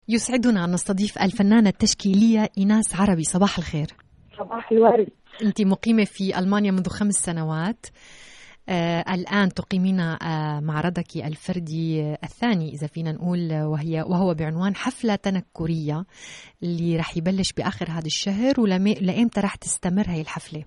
يسعدنا أن نستضيف الفنانة التشكيلية إيناس عربي. صباح الخير. صباح الورد. أنت مقيمة في ألمانيا منذ 5 سنوات. الآن تقيمين معرضك الفردي الثاني إذا فينا نقول، وهو بعنوان حفلة تنكرية اللي رح يبلش بآخر هذا الشهر. ولأيمتى رح تستمر هاي الحفلة؟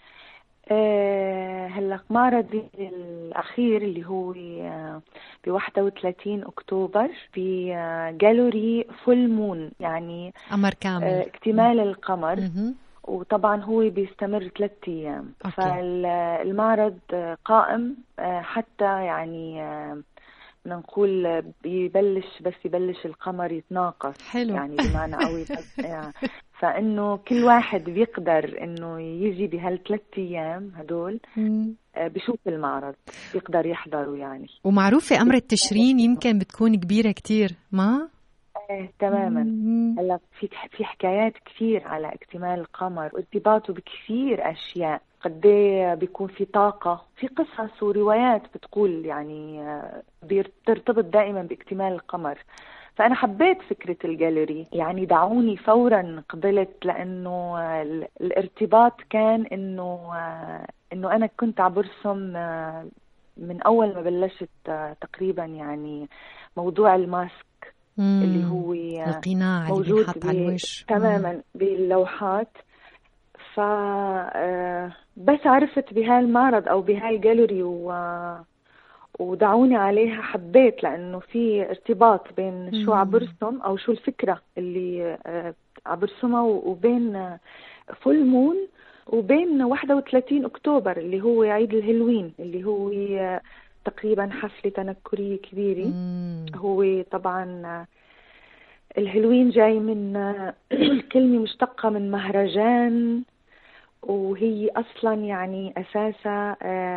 هلا معرضي الأخير اللي هو ب 31 أكتوبر في جاليري فول مون، يعني قمر كامل، اكتمال القمر. وطبعا هو بيستمر 3 أيام. فالمعرض قائم حتى يعني نقول يبلش القمر يتناقص. حلو. يعني بمعنى قوي فإنه كل واحد بيقدر إنه يجي بهال3 أيام هدول بشوف المعرض، بيقدر يحضروا يعني. ومعروفة أمر التشرين يمكن بتكون كبيرة كتير، ما؟ تماما. هلا في حكايات كثير على اكتمال القمر وارتباطه بكثير أشياء، قد ايه بيكون في طاقة، في قصص وروايات بتقول يعني بترتبط دائما باكتمال القمر. فأنا حبيت فكرة الجاليري، يعني دعوني فورا قبلت، لأنه الارتباط كان إنه أنا كنت عبرسم من أول ما بلشت تقريبا، يعني موضوع الماسك اللي هو القناع اللي بينحط على الوش تماما باللوحات. ف بس عرفت بهالمعرض أو بهالجاليري ودعوني عليها، حبيت لأنه في ارتباط بين شو عبرسم أو شو الفكرة اللي عبرسمها وبين فول مون وبين 31 أكتوبر اللي هو عيد الهالوين، اللي هو تقريبا حفلة تنكرية كبيرة. هو طبعا الهالوين جاي من كلمة مشتقة من مهرجان، وهي أصلا يعني أساسا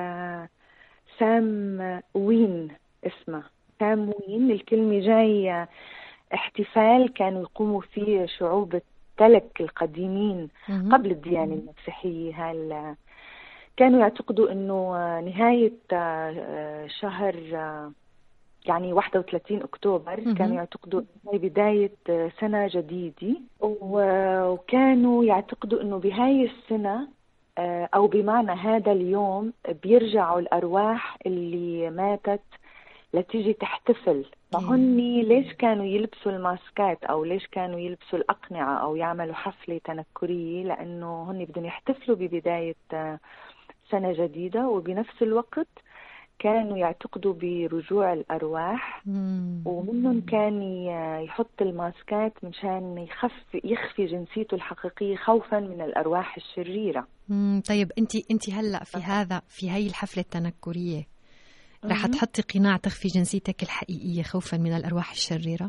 سام وين، اسمه سام وين. الكلمة جاي احتفال كانوا يقوموا فيه شعوب التلك القديمين قبل الديانة المسيحية. كانوا يعتقدوا انه نهاية شهر يعني 31 أكتوبر كانوا يعتقدوا انه بداية سنة جديدة، وكانوا يعتقدوا انه بهاي السنة أو بمعنى هذا اليوم بيرجعوا الأرواح اللي ماتت لتيجي تحتفل. فهن ليش كانوا يلبسوا الماسكات أو ليش كانوا يلبسوا الأقنعة أو يعملوا حفلة تنكرية؟ لأنه هن بدهم يحتفلوا ببداية سنة جديدة، وبنفس الوقت كانوا يعتقدوا برجوع الأرواح. ومنهم كان يحط الماسكات مشان يخفي جنسيته الحقيقية خوفا من الأرواح الشريرة. طيب انت هلأ في هاي الحفلة التنكرية رح تحطي قناع تخفي جنسيتك الحقيقية خوفا من الأرواح الشريرة؟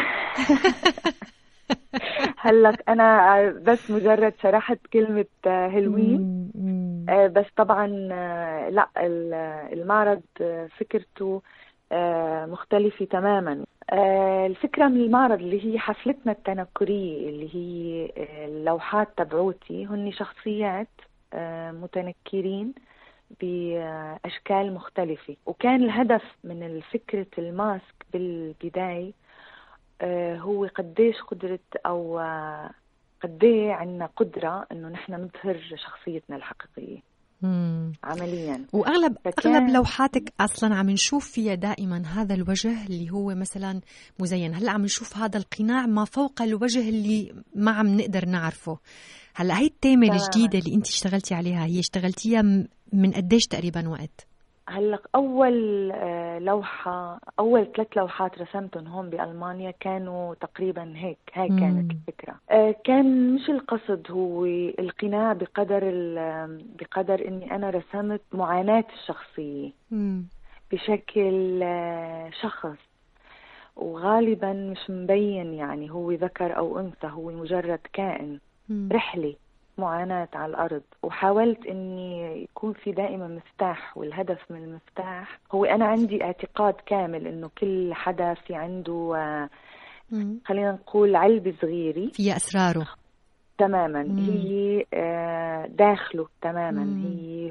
هلك أنا بس مجرد شرحت كلمة هالوين، بس طبعا لا، المعرض فكرته مختلفة تماما. الفكرة من المعرض اللي هي حفلتنا التنكرية، اللي هي اللوحات تبعوتي هن شخصيات متنكرين بأشكال مختلفة. وكان الهدف من فكرة الماسك بالبداية هو قديش قدرة أو قديه عنا قدرة إنه نحن نظهر شخصيتنا الحقيقية عمليا. وأغلب لوحاتك أصلا عم نشوف فيها دائما هذا الوجه اللي هو مثلا مزين. هلأ عم نشوف هذا القناع ما فوق الوجه اللي ما عم نقدر نعرفه. هلأ هاي التيمة الجديدة اللي انت اشتغلتي عليها، هي اشتغلتيها من قديش تقريبا وقت؟ هلق أول أول 3 لوحات رسمتهم هون بألمانيا كانوا تقريبا هيك. هاي كانت الفكرة. كان مش القصد هو القناع بقدر إني أنا رسمت معاناة الشخصية بشكل شخص، وغالبا مش مبين يعني هو ذكر أو أنثى، هو مجرد كائن رحلة معاناة على الأرض. وحاولت أني يكون في دائما مفتاح، والهدف من المفتاح هو أنا عندي اعتقاد كامل أنه كل حدا في عنده خلينا نقول علبة صغيرة فيها أسراره تماما. هي داخله تماما.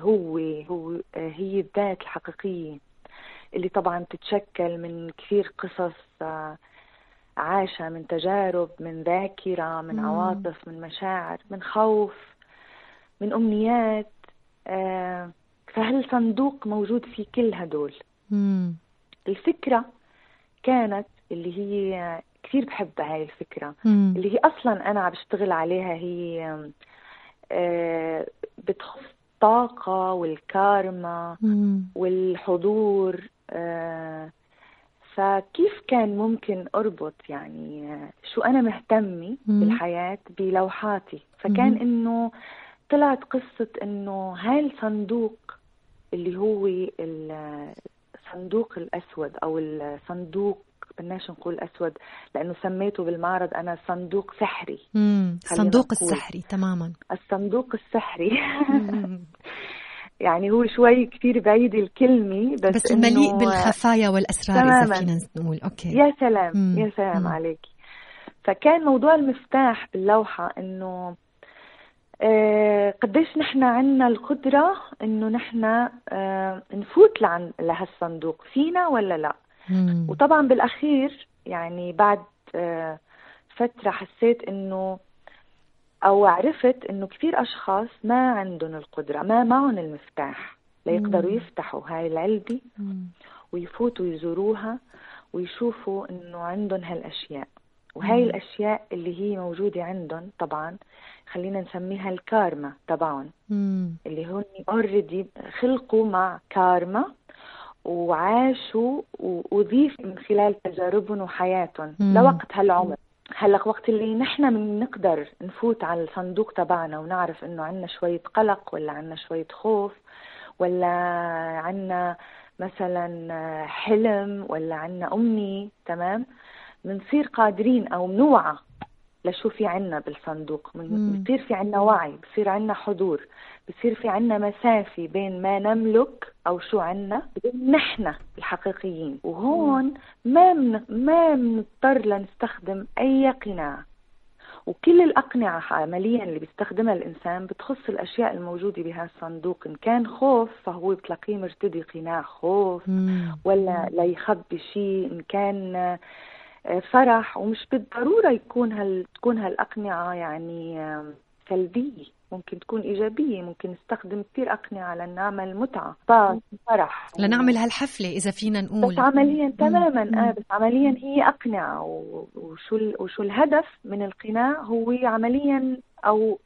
هي الذات الحقيقية اللي طبعا تتشكل من كثير قصص عاشها من تجارب، من ذاكرة، من عواطف، من مشاعر، من خوف، من أمنيات. فهالصندوق موجود في كل هدول. الفكرة كانت اللي هي كثير بحبها هاي الفكرة، اللي هي أصلا أنا عم بشتغل عليها، هي بتخص الطاقة والكارما والحضور. فكيف كان ممكن أربط يعني شو أنا مهتمي بالحياة بلوحاتي؟ فكان إنه طلعت قصة إنه هاي الصندوق اللي هو الصندوق الأسود، أو الصندوق بدناش نقول أسود لأنه سميته بالمعرض أنا صندوق سحري. الصندوق السحري تماما، الصندوق السحري. يعني هو شوي كتير بعيد الكلمة، بس مليء بالخفايا والأسرار تماماً. إذا فينا نقول. أوكي. يا سلام يا سلام عليك. فكان موضوع المفتاح باللوحة إنه قديش نحن عنا القدرة إنه نحن نفوت لهالصندوق، فينا ولا لا. وطبعا بالأخير يعني بعد فترة حسيت إنه، أو عرفت إنه كثير أشخاص ما عندهم القدرة، ما معهم المفتاح ليقدروا يفتحوا هاي العلبة ويفوتوا يزوروها ويشوفوا إنه عندهم هالأشياء. وهاي الأشياء اللي هي موجودة عندهم طبعا خلينا نسميها الكارما تبعهم، اللي هون already خلقوا مع كارما وعاشوا وضيف من خلال تجاربهم وحياتهم لوقت هالعمر. هلأ وقت اللي نحن بنقدر نفوت على الصندوق تبعنا ونعرف إنه عنا شوية قلق، ولا عنا شوية خوف، ولا عنا مثلا حلم، ولا عنا أمني، تمام، بنصير قادرين أو منوعة لشو في عنا بالصندوق. بصير في عنا وعي، بصير عنا حضور، بصير في عنا مسافة بين ما نملك أو شو عنا وبين نحن الحقيقيين. وهون ما بنضطر لنستخدم أي قناع. وكل الأقنعة عمليا اللي بيستخدمها الإنسان بتخص الأشياء الموجودة بهالصندوق. إن كان خوف فهو بتلاقيه مرتدي قناع خوف، ولا ليخبي شيء. إن كان فرح، ومش بالضرورة تكون هالأقنعة يعني سلبية، ممكن تكون إيجابية. ممكن نستخدم كتير أقنعة لنعمل متعة، فرح، لنعمل هالحفلة إذا فينا نقول. بس عمليا تماما بس عمليا هي أقنعة. وشو الهدف من القناع؟ هو عمليا أو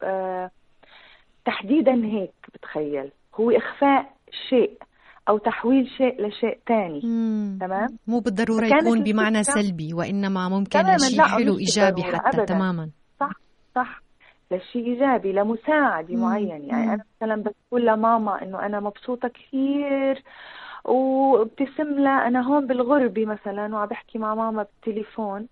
تحديدا هيك بتخيل، هو إخفاء شيء أو تحويل شيء لشيء تاني. تمام، مو بالضرورة يكون بمعنى سلبي، وإنما ممكن لشيء حلو إيجابي حتى. أبداً. تماما صح لشيء إيجابي، لمساعدة معين. يعني أنا مثلا بقول لماما إنه أنا مبسوطة كثير وابتسم لها، أنا هون بالغربة مثلا وعم بحكي مع ماما بالتليفون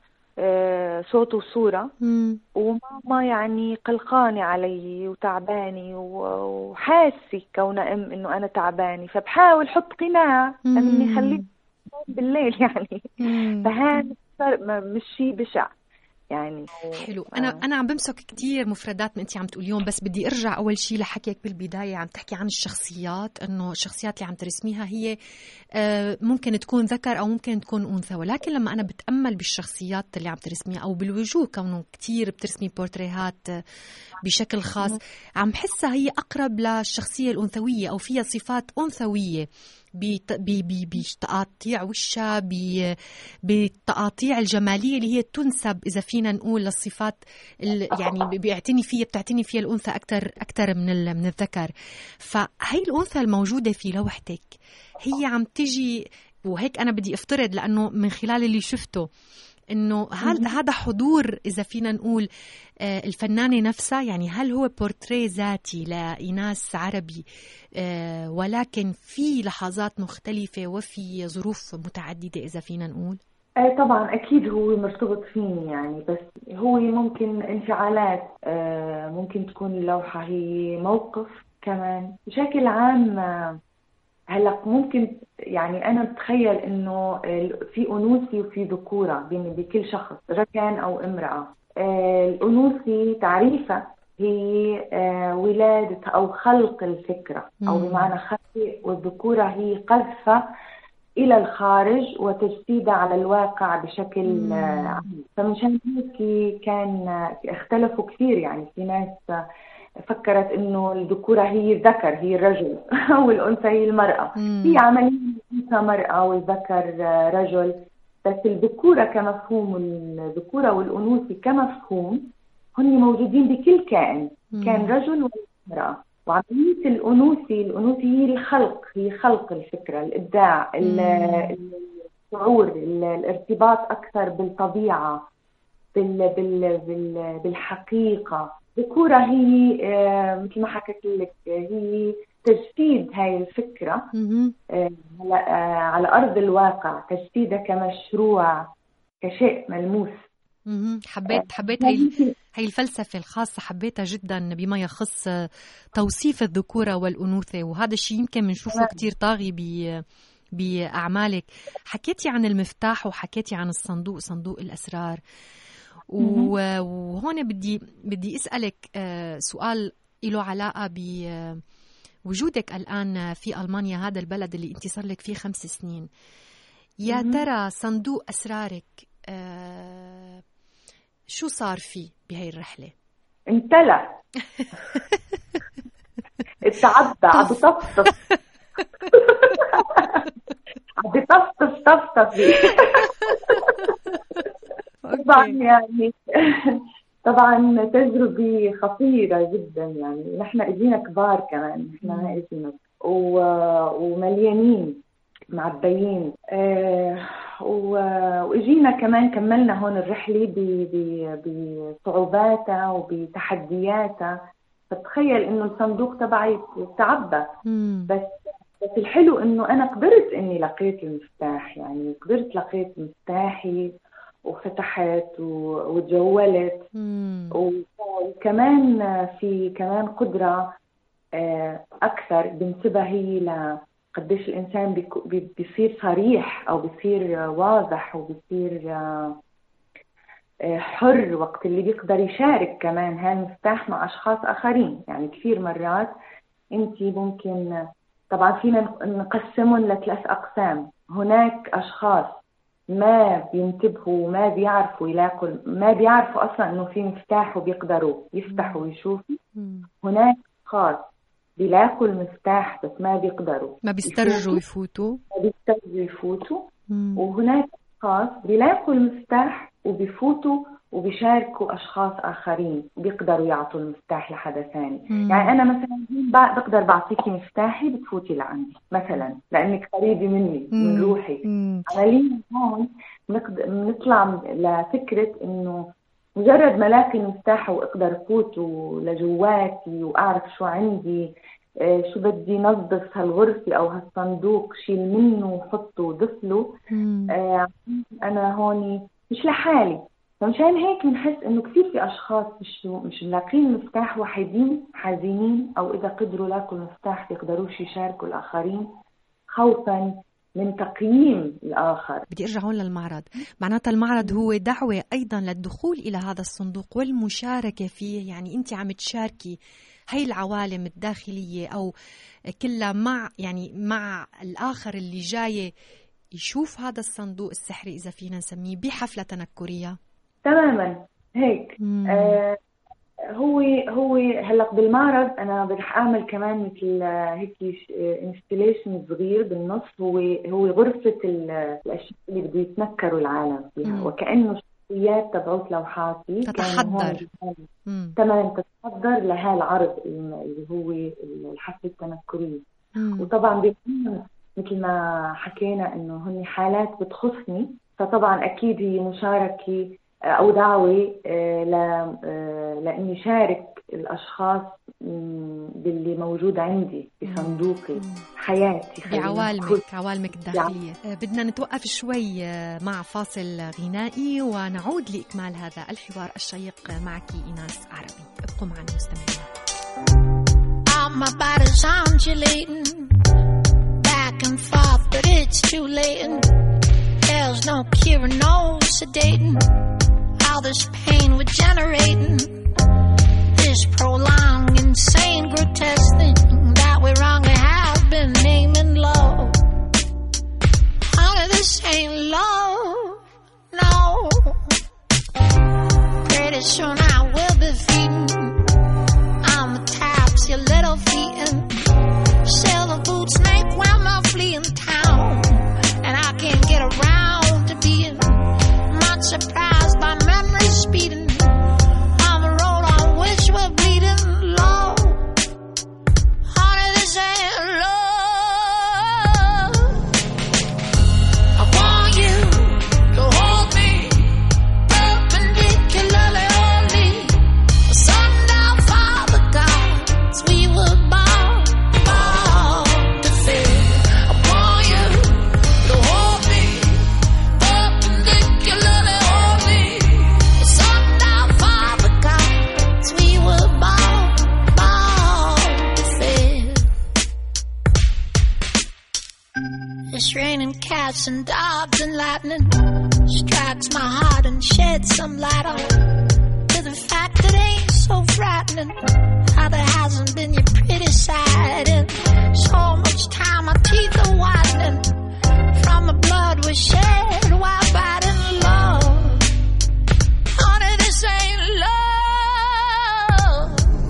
صوت وصورة، وماما يعني قلقانة علي وتعباني وحاسة كونها إنه أنا تعباني، فبحاول حط قناع إني خليك بالليل يعني. فهذا مش شيء بشع يعني. حلو. أنا عم بمسك كتير مفردات من أنتي عم تقوليهم، بس بدي أرجع أول شيء لحكيك بالبداية. عم تحكي عن الشخصيات، إنه الشخصيات اللي عم ترسميها هي ممكن تكون ذكر أو ممكن تكون أنثى، ولكن لما أنا بتأمل بالشخصيات اللي عم ترسميها أو بالوجوه، كونه كتير بترسمي بورتريهات بشكل خاص، عم بحسها هي أقرب للشخصية الأنثوية أو فيها صفات أنثوية بتقاطيع وشها، بالتقاطيع الجمالية اللي هي تنسب إذا فينا نقول للصفات يعني بتعتني فيها الأنثى أكتر من الذكر. فهي الأنثى الموجودة في لوحتك هي عم تجي، وهيك أنا بدي أفترض لأنه من خلال اللي شفته إنه هذا حضور إذا فينا نقول الفنانة نفسها. يعني هل هو بورتريه ذاتي لإناس عربي ولكن في لحظات مختلفة وفي ظروف متعددة إذا فينا نقول؟ طبعا أكيد هو مرتبط فيني يعني، بس هو ممكن انفعالات، ممكن تكون اللوحة هي موقف كمان بشكل عام. هلا ممكن يعني أنا بتخيل إنه في أنوثي وفي ذكورة بكل شخص، رجل كان أو امرأة. الأنوثي تعريفة هي ولادة أو خلق الفكرة، أو بمعنى خلق، والذكورة هي قذفة إلى الخارج وتجسيدها على الواقع بشكل عام. فمشان هيك كان اختلفوا كثير، يعني في ناس فكرت إنه الذكورة هي الذكر، هي الرجل والأنثى هي المرأة. هي عملية الأنثى مرأة والذكر رجل، بس الذكورة كمفهوم والذكورة والأنوثة كمفهوم هن موجودين بكل كائن، كان رجل ومرأة. وعملية الأنوثة هي الخلق، هي خلق الفكرة، الإبداع، الشعور، الارتباط أكثر بالطبيعة، بالحقيقة. الذكورة هي مثل ما حكيت لك هي تجسيد هاي الفكرة على أرض الواقع، تجسيدها كمشروع، كشيء ملموس. حبيت هاي الفلسفة الخاصة، حبيتها جدا بما يخص توصيف الذكورة والأنوثة، وهذا الشيء يمكن بنشوفه كتير طاغي بأعمالك. حكيتي عن المفتاح وحكيتي عن الصندوق، صندوق الأسرار، وهون بدي أسألك سؤال له علاقة بوجودك الآن في ألمانيا، هذا البلد اللي انت صار لك فيه 5 سنين. يا ترى صندوق أسرارك شو صار فيه بهاي الرحلة؟ امتلأ اتعدى، عم بطفطف عم بطفطف طبعا يعني طبعا تجربة خطيرة جدا. يعني نحن اجينا كبار كمان، نحن اجينا ومليانين معبيين، واجينا كمان كملنا هون الرحلة بصعوباتها وبتحدياتها. فتخيل انه الصندوق تبعي تعبى، بس الحلو انه انا قدرت اني لقيت المفتاح، يعني قدرت لقيت مفتاحي وفتحت وتجولت، وكمان في كمان قدرة أكثر بانتبه هي لقديش الإنسان بيصير صريح أو بيصير واضح وبيصير حر وقت اللي بيقدر يشارك كمان هالمفتاح مع أشخاص آخرين. يعني كثير مرات أنت ممكن، طبعا فينا نقسمهم ل3 أقسام. هناك أشخاص ما بينتبهوا، ما بيعرفوا يلاقوا، ما بيعرفوا أصلا إنه في مفتاح وبيقدروا يفتحوا ويشوفوا. هناك أشخاص بيلاقوا المفتاح بس ما بيقدروا، ما بيسترجوا يفوتوا. وهناك أشخاص بيلاقوا المفتاح وبيفوتوا وبيشاركوا أشخاص آخرين بيقدروا يعطوا المفتاح لحدا ثاني. يعني أنا مثلا بقدر بعطيكي مفتاحي بتفوتي لعندي مثلا لأنك قريبة مني من روحي. عمليا هون بنطلع لفكرة إنه مجرد ما لاقي المفتاح وأقدر فوت لجواتي وأعرف شو عندي، شو بدي نظف هالغرفة أو هالصندوق، شيل منه وحطه وضفله، أنا هوني مش لحالي. فمشان هيك بنحس إنه كثير في أشخاص مش لاقين المفتاح، وحيدين حزينين، أو إذا قدروا لاقوا المفتاح بيقدروش يشاركوا الآخرين خوفاً من تقييم الآخر. بدي أرجع هون للمعرض. معناتها المعرض هو دعوة أيضاً للدخول إلى هذا الصندوق والمشاركة فيه. يعني أنت عم تشاركي هاي العوالم الداخلية أو كلها مع الآخر اللي جاي يشوف هذا الصندوق السحري، إذا فينا نسميه، بحفلة تنكرية. تماماً هيك. هو هلأ بالمعرض أنا رح أعمل كمان مثل هيك انستليشن صغير بالنص. هو غرفة الأشياء اللي بده يتنكروا العالم فيها، وكأنه شخصيات تبعوت لوحاتي تتحضر تمام تتحضر لهالعرض اللي هو الحفلة التنكرية. وطبعا بيكون مثل ما حكينا إنه هني حالات بتخصني، فطبعا أكيد هي مشاركة أو دعوة لأني شارك الأشخاص باللي موجود عندي بصندوقي، حياتي، بعوالمك الداخلية. بدنا نتوقف شوي مع فاصل غنائي ونعود لإكمال هذا الحوار الشيق معك إيناس عربي. ابقوا معنا مستمعين. My body's undulating back and forth, but it's too late. There's no cure, no sedating. All this pain we're generating, this prolonged, insane, grotesque thing that we wrongly have been naming love. soon I will be feeding on the taps your little feet and silver boots make when I'm fleeing town, and I can't get around to being much surprised by memories speeding on the road on which we're bleeding low. Honey, this ain't love. I want you to hold me perpendicularly only. The sundown Father gods we were born to fail. I want you to hold me perpendicularly only. The sundown Father gods we were born to fail. It's raining cats and dogs and lightning strikes my heart and sheds some light on to the fact that ain't so frightening how there hasn't been your pretty side in so much time. My teeth are whitening from the blood we shed while fighting love. Honey, this ain't love.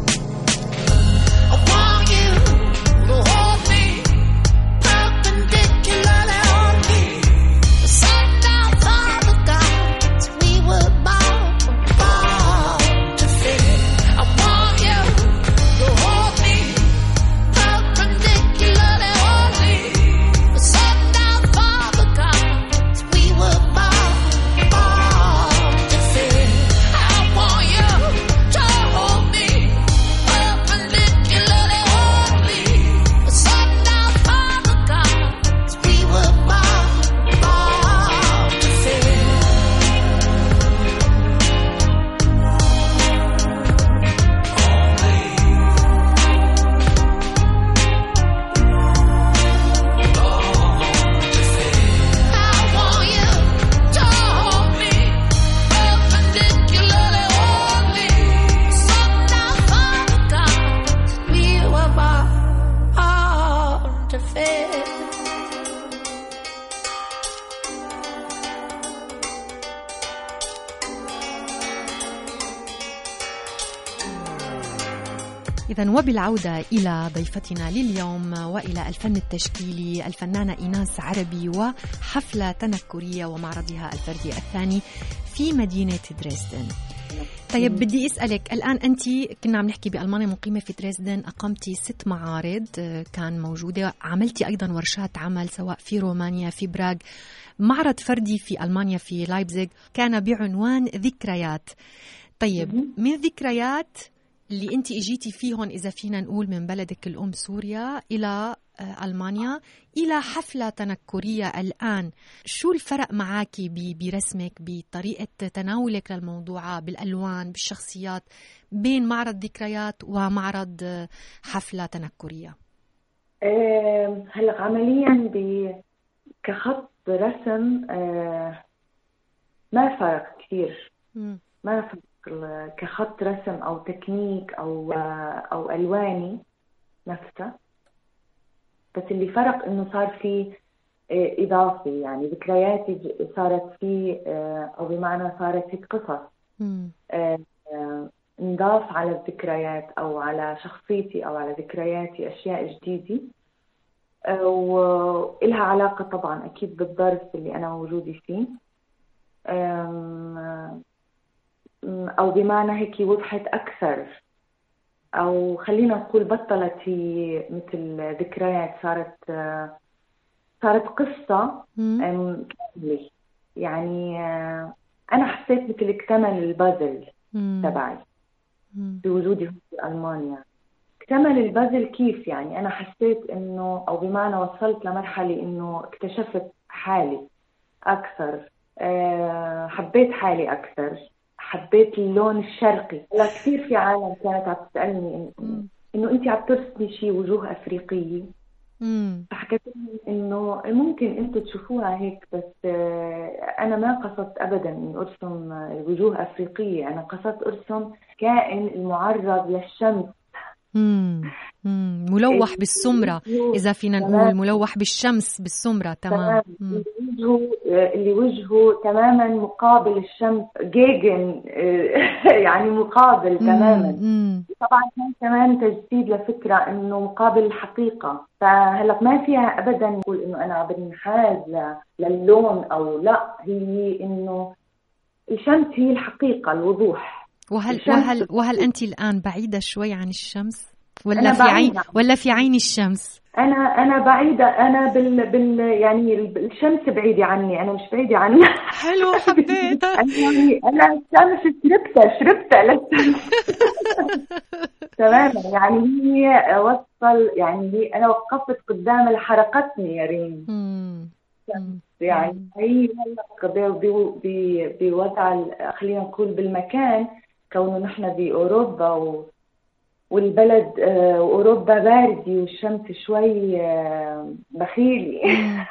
I want you to hold me perpendicularly only. The sundown Father gods we were born to fail. I want you to hold me perpendicularly only. The sundown Father gods we were born to fail. I want you to hold me perpendicularly only. The sundown Father gods we were born to fail. I want you to hold me perpendicularly only. Sundown Father gods we were born to fail. إذن وبالعودة إلى ضيفتنا لليوم وإلى الفن التشكيلي الفنانة إيناس عربي وحفلة تنكرية ومعرضها الفردي الثاني في مدينة دريسدن. طيب بدي أسألك الآن، أنت كنا عم نحكي بألمانيا مقيمة في دريسدن، أقمتي 6 معارض كان موجودة، عملتي أيضا ورشات عمل سواء في رومانيا في براغ، معرض فردي في ألمانيا في لايبزيغ كان بعنوان ذكريات. طيب من ذكريات اللي انت اجيتي فيهم إذا فينا نقول من بلدك الأم سوريا إلى ألمانيا إلى حفلة تنكرية الآن، شو الفرق معاكي برسمك بطريقة تناولك للموضوع بالألوان بالشخصيات بين معرض ذكريات ومعرض حفلة تنكرية؟ هلا عمليا كخط رسم ما فرق كثير، ما فرق كخط رسم أو تكنيك أو ألواني نفسها، بس اللي فرق إنه صار في إضافي، يعني ذكرياتي صارت في أو بمعنى صارت هيك قصص نضاف على الذكريات أو على شخصيتي أو على ذكرياتي أشياء جديدة، وإلها علاقة طبعا أكيد بالظرف اللي أنا موجودة فيه، أو بمعنى هيك وضحت أكثر، أو خلينا نقول بطلت هي مثل ذكريات، صارت قصة كاملة. يعني أنا حسيت مثل اكتمل البازل تبعي بوجودي في ألمانيا. اكتمل البازل كيف؟ يعني أنا حسيت إنه أو بمعنى وصلت لمرحلة إنه اكتشفت حالي أكثر، حبيت حالي أكثر، حبيت اللون الشرقي. لا كثير في عالم كانت عم تسألني إنه أنت عم ترسمي شيء وجوه أفريقية، فحكيت إنه ممكن أنتوا تشوفوها هيك، بس أنا ما قصدت أبدا إني أرسم وجوه أفريقية، أنا قصدت أرسم كائن المعرض للشمس ملوح بالسمرة إذا فينا نقول، ملوح بالشمس بالسمرة. تمام. اللي وجهه تماما مقابل الشمس، جيجن يعني مقابل تماما. طبعا كمان تجسيد لفكرة إنه مقابل الحقيقة. فهلا ما فيها أبدا نقول إنه أنا بنحاز للون أو لا، هي إنه الشمس هي الحقيقة، الوضوح. وهل أنت الآن بعيدة شوي عن الشمس ولا في عين الشمس؟ أنا بعيدة. أنا يعني الشمس بعيدة عني، أنا مش بعيدة عنها. حلو، حبيتها. يعني أنا الشمس شربتها للشمس. تماما. يعني هي وصل، يعني أنا وقفت قدام حرقتني يا ريم. يعني هي بوضع، خلينا نقول بالمكان، كونه نحن بأوروبا والبلد أوروبا باردة والشمس شوي بخيلي.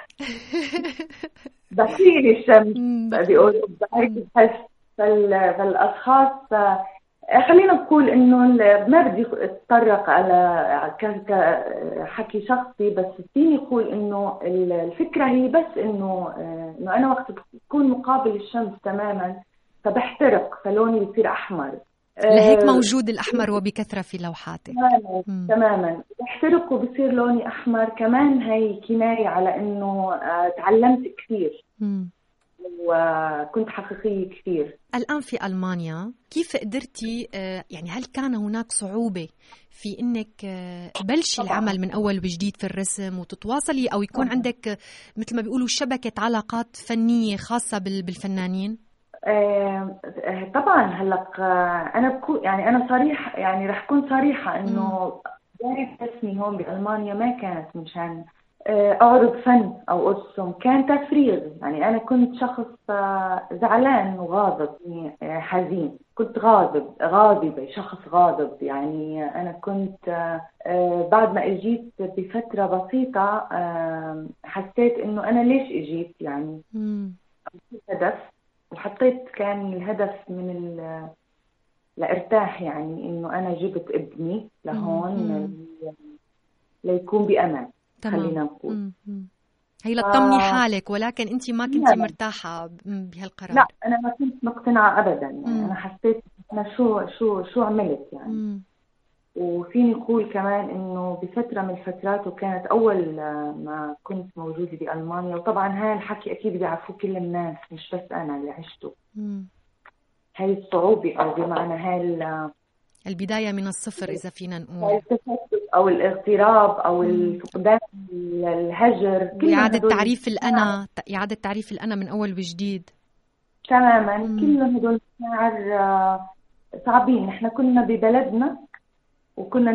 بخيلي الشمس بأوروبا هيك بحس. فالأشخاص، خلينا نقول إنه ما بدي أتطرق على حكي شخصي، بس فيني أقول إنه الفكرة هي بس إنه أنا وقت بكون مقابل الشمس تماما فبحترق، فلوني بيصير أحمر. لهيك موجود الأحمر وبكثرة في لوحاتك. تماما بحترق وبصير لوني أحمر. كمان هي كناية على إنه تعلمت كثير وكنت حقيقية كثير. الآن في ألمانيا كيف قدرتي، يعني هل كان هناك صعوبة في إنك تبلشي العمل من أول وجديد في الرسم وتتواصلي، أو يكون عندك مثل ما بيقولوا شبكة علاقات فنية خاصة بالفنانين؟ طبعا. هلا أنا صريحة، يعني رح كون صريحة إنه بداية رسمي هون بألمانيا ما كانت مشان أعرض فن أو أرسم، كان تفريغ. يعني أنا كنت شخص زعلان وغاضب، حزين، كنت غاضبة، شخص غاضب. يعني أنا كنت بعد ما أجيت بفترة بسيطة حسيت إنه أنا ليش أجيت، يعني هدف، وحطيت كان الهدف من لارتاح، يعني إنه أنا جبت ابني لهون ليكون بأمان. خلينا نقول هي لتطمني حالك، ولكن انت ما كنتي مرتاحه بهالقرار. لا، انا ما كنت مقتنعه ابدا. يعني انا حسيت انا شو عملت يعني. وفيني اقول كمان انه بفتره من الفترات، وكانت اول ما كنت موجوده بألمانيا، وطبعا هاي الحكي اكيد بيعرفوه كل الناس مش بس انا اللي عشته. هاي الصعوبه، او بمعنى هاي البداية من الصفر إذا فينا نقول، التشتت أو الاغتراب أو الفقدان، الهجر، إعادة تعريف الأنا من أول وجديد. تماما. كل هدول مشاعر صعبين. نحن كنا ببلدنا وكنا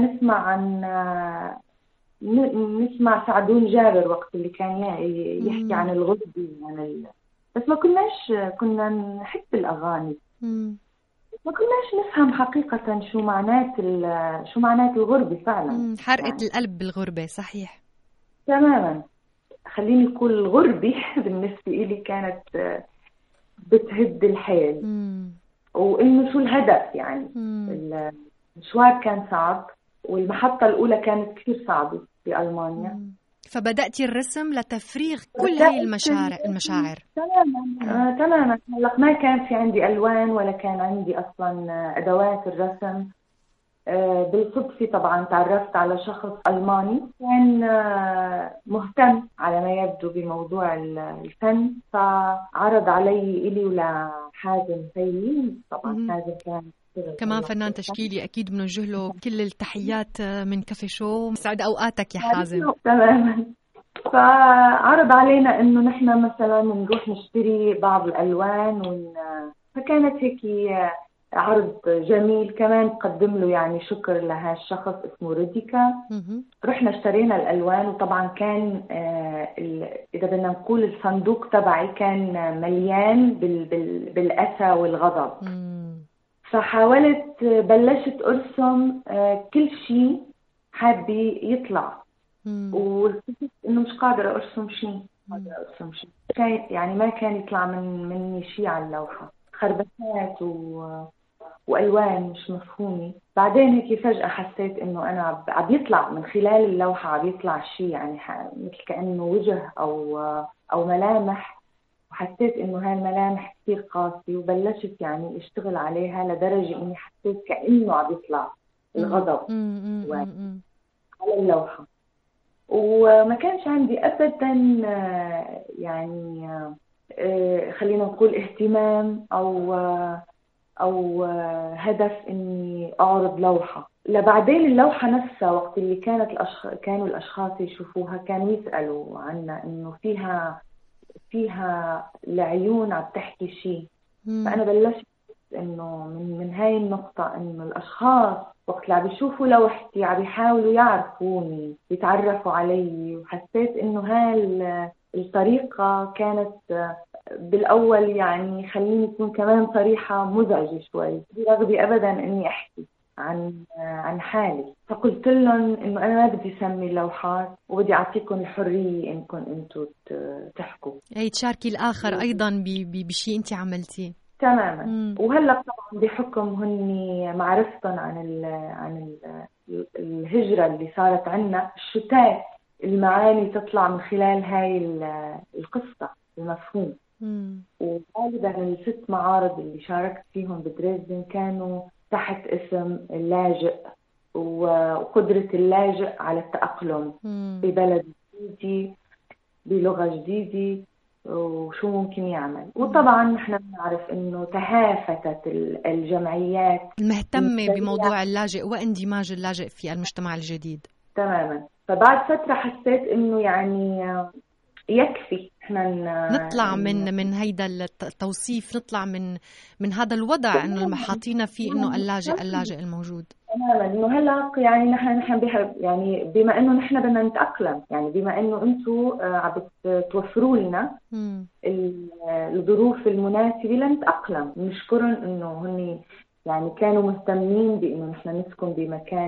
نسمع سعدون جابر وقت اللي كان يحكي عن الغربة، بس ما كنا نحب الأغاني. ما كناش نفهم حقيقة شو معنات الغربة فعلا. حرقة القلب بالغربة. صحيح. تماما. خليني نقول الغربة بالنسبة إلي كانت بتهد الحيل. وإنه شو الهدف، يعني المشوار كان صعب، والمحطة الأولى كانت كثير صعبة في ألمانيا. فبدأتي الرسم لتفريغ كل هاي المشاعر. تماما. هلا ما كان في عندي ألوان ولا كان عندي أصلا أدوات الرسم. بالصدفة طبعا تعرفت على شخص ألماني كان مهتم على ما يبدو بموضوع الفن، فعرض علي إلي ولا حازم سيد. طبعا حازم كمان فنان تشكيلي، أكيد بنوجه له كل التحيات من كافي شو. مسعد أوقاتك يا حازم. تماما. فعرض علينا إنه نحن مثلا نروح نشتري بعض الألوان فكانت هيك عرض جميل. كمان قدم له يعني شكر لهالشخص اسمه روديكا. رحنا اشترينا الألوان، وطبعا كان إذا بدنا نقول الصندوق تبعي كان مليان بالأسى والغضب. فحاولت بلشت أرسم كل شيء حابة يطلع، واكتشفت إنه مش قادرة أرسم شيء. يعني ما كان يطلع مني شيء على اللوحة. خربشات وألوان مش مفهومة. بعدين هيك فجأة حسيت إنه أنا عم يطلع من خلال اللوحة، عم يطلع شيء يعني مثل كأنه وجه أو ملامح، وحسيت إنه هاي الملامح كتير قاسية، وبلشت يعني اشتغل عليها لدرجة إني حسيت كأنه عم يطلع الغضب على اللوحة. وما كانش عندي أبدا يعني خلينا نقول اهتمام أو هدف إني أعرض لوحة. لبعدين اللوحة نفسها وقت اللي كانوا الأشخاص يشوفوها كانوا يسألوا عنها إنه فيها العيون عم تحكي شيء. فأنا بلشت إنه من هاي النقطة إنه الأشخاص وقت اللي عم يشوفوا لوحتي عم يحاولوا يعرفوني، يتعرفوا علي. وحسيت إنه هاي الطريقة كانت بالأول يعني خليني أكون كمان صريحة مزعجة شوي، برغبي أبدا إني أحكي عن حالي. فقلت لهم إنه أنا ما بدي أسمي اللوحات وبدي أعطيكم الحرية إنكم أنتوا تحكوا، أي تشاركي الآخر أيضا بشيء أنت عملتيه. تماما. وهلا طبعا بحكم هني معرفتهم عن الهجرة اللي صارت عنا، الشتات المعاني تطلع من خلال هاي القصة المفهوم. وغالبا ال6 معارض اللي شاركت فيهم بدريسدن كانوا تحت اسم اللاجئ وقدرة اللاجئ على التأقلم ببلد جديد بلغة جديدة وشو ممكن يعمل. وطبعا نحن بنعرف انه تهافتت الجمعيات المهتمة بموضوع اللاجئ واندماج اللاجئ في المجتمع الجديد. تماما. فبعد فترة حسيت انه يعني يكفي احنا نطلع من هيدا التوصيف، نطلع من هذا الوضع انه حاطينا فيه انه اللاجئ الموجود. تماما. انه هلا يعني نحن يعني بما انه نحن بدنا نتأقلم، يعني بما انه انتم عم توفروا لنا الظروف المناسبة لنتأقلم. نشكرهم انه هن يعني كانوا مهتمين بانه نحن نسكن بمكان